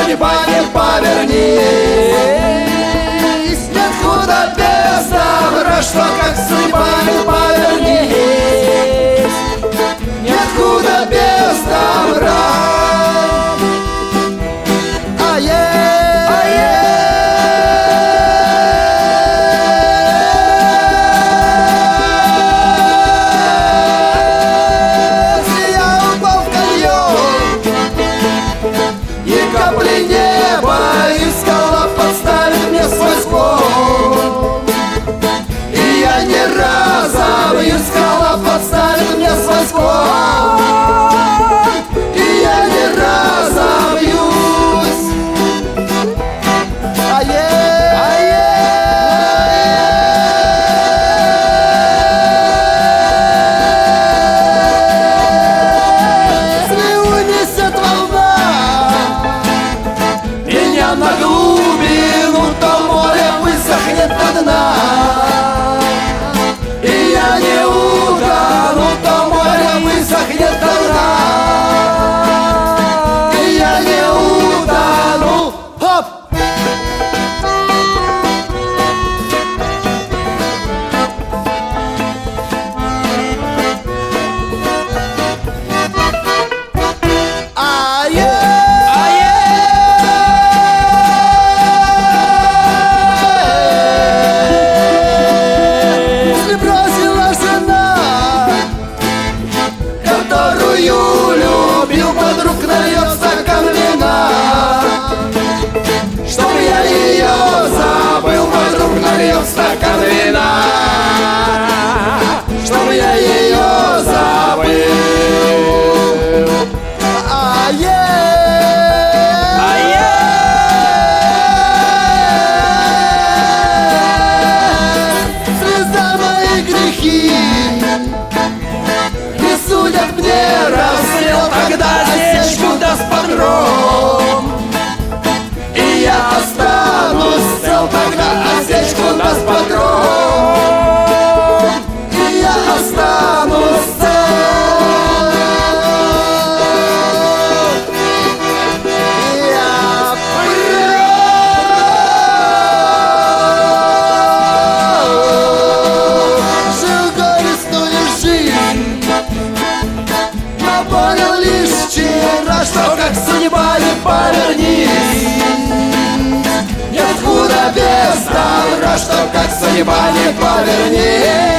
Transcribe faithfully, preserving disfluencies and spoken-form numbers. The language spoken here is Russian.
судьба не повернись. Нет худа без добра, что как судьба не повернись. Нет худа без добра. Скала подставит мне свой склон, и я не разобьюсь. Ае, ае. Если унесет волна меня на глубину, то море высохнет до дна. Любил подруг, нальет стакан вина. Чтоб я ее забыл, подруг, нальет стакан вина. Чтоб я ее забыл. Ае, ае. Слеза мои грехи не судят мне рассвет. Когда осечку даст погром, и я останусь цел. Тогда осечку даст погром, и я останусь цел. Я прожил горестную жизнь, но понял лишь вчера, что как судьба не повернись. Нет худа без добра, что как судьба не повернись.